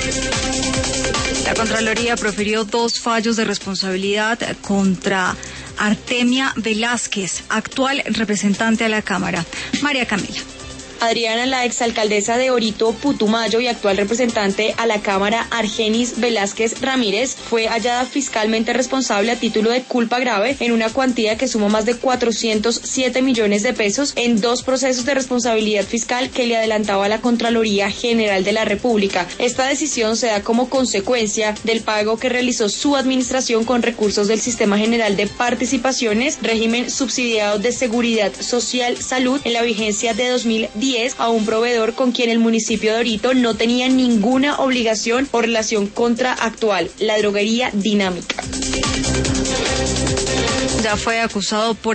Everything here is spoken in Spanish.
La Contraloría profirió 2 fallos de responsabilidad contra Artemia Velázquez, actual representante a la Cámara. María Camila. Adriana, la exalcaldesa de Orito, Putumayo, y actual representante a la Cámara, Argenis Velázquez Ramírez, fue hallada fiscalmente responsable a título de culpa grave en una cuantía que suma más de 407 millones de pesos en 2 procesos de responsabilidad fiscal que le adelantaba la Contraloría General de la República. Esta decisión se da como consecuencia del pago que realizó su administración con recursos del Sistema General de Participaciones, régimen subsidiado de Seguridad Social Salud, en la vigencia de 2010, a un proveedor con quien el municipio de Orito no tenía ninguna obligación o relación contractual, la droguería Dinámica. Ya fue acusado por